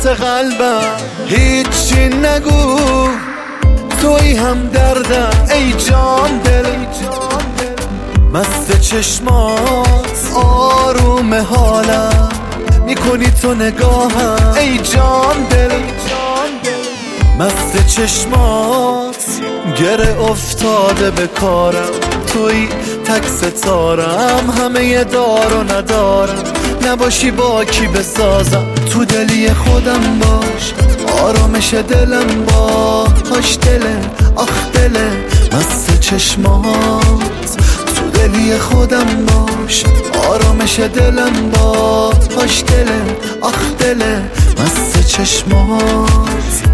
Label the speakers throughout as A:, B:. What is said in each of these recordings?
A: وسط قلبم هیچی نگو، توی هم دردم ای جان دل. مست چشمات آروم حالم، میکنی تو نگاهم ای جان دل. مست چشمات گره افتاده به کارم، توی تک ستارم، همه دار و ندارم. نباشی با کی بسازم، تو دلی خودم باش، آرامش دلم باش دله، آخ دله. مست چشمات تو دلی خودم باش، آرامش دلم باش دله، آخ دله. مست چشمات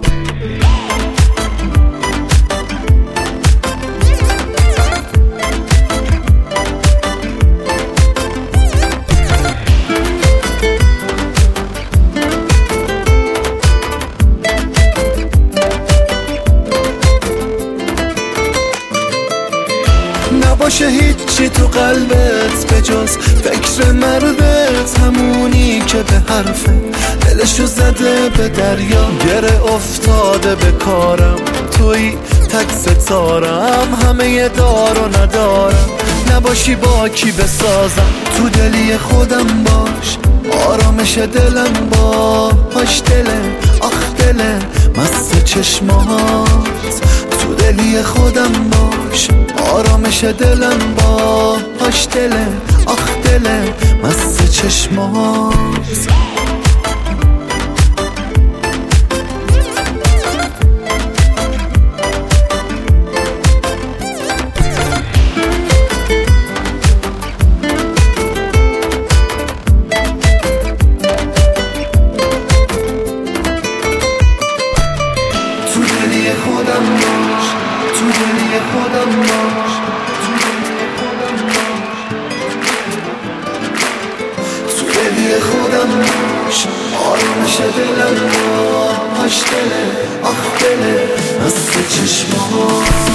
A: نباشه هیچی تو قلبت به جز فکر مردت، همونی که به حرفت دلشو زده به دریا. گره افتاده به کارم، توی تک ستارم، همه دار و ندارم. نباشی با کی بسازم، تو دلی خودم باش، آرامش دلم باش دله، آخ دله. مست چشمات تو دلی خودم باش، آرامش دلم باش دله، آخ دله. مست چشمات خودم باش، تو دلی خودم باش، تو دلی خودم باش، آرامش دلم باش دله، آخ دله. مست چشمات